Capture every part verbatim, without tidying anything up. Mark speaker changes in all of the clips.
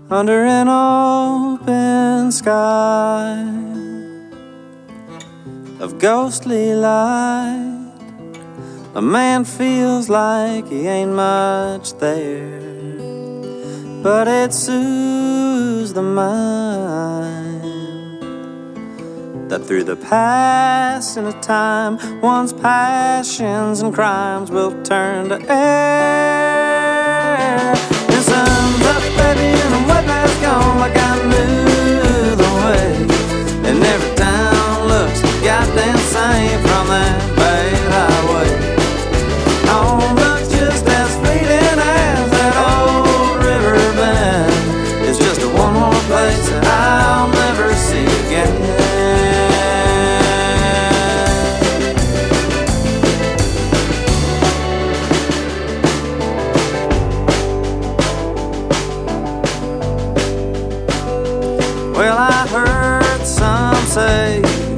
Speaker 1: under an open sky of ghostly light. A man feels like he ain't much there, but it soothes the mind that through the passing of time, one's passions and crimes will turn to air. The sun's up, baby, and the weather's gone like I knew the way. And every town looks goddamn same from that bad highway. Home looks just as fleeting as that old river bend. It's just a one more place that I'll never see again. Well, I heard some say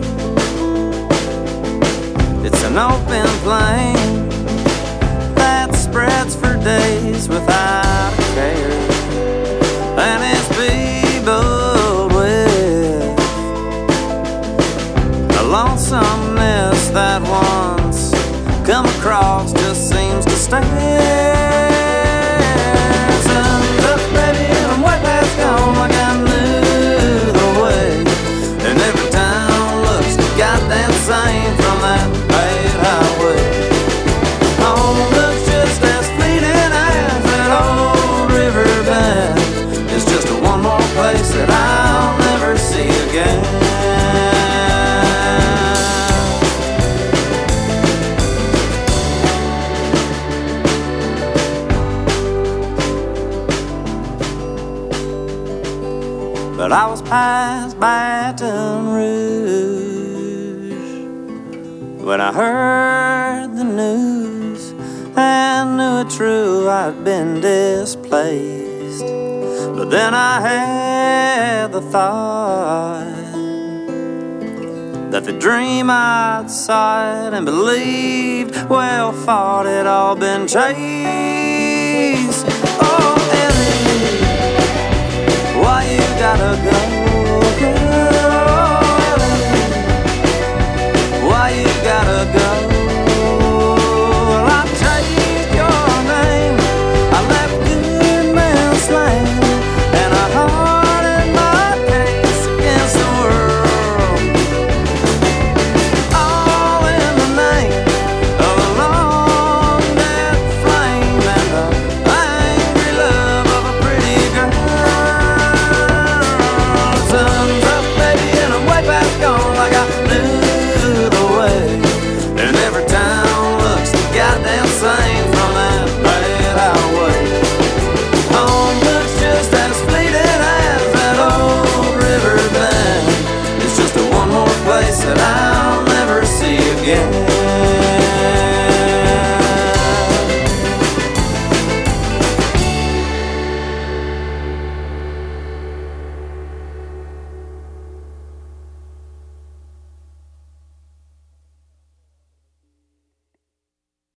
Speaker 1: it's an open plain that spreads for days without a care, and it's peopled with a lonesomeness that once come across just seems to stay. Sun's up, baby, and I'm wet, that's gone like I knew the way. And every town looks goddamn same from that bad highway. Home looks just as fleeting as that old river bend. It's just a one more place that I'll never see again. But I was past Baton Rouge when I heard the news and knew it true I'd been displaced. But then I had the thought that the dream I'd sought and believed, well, fought, it all been chased. Oh, Ellie, why you gotta go?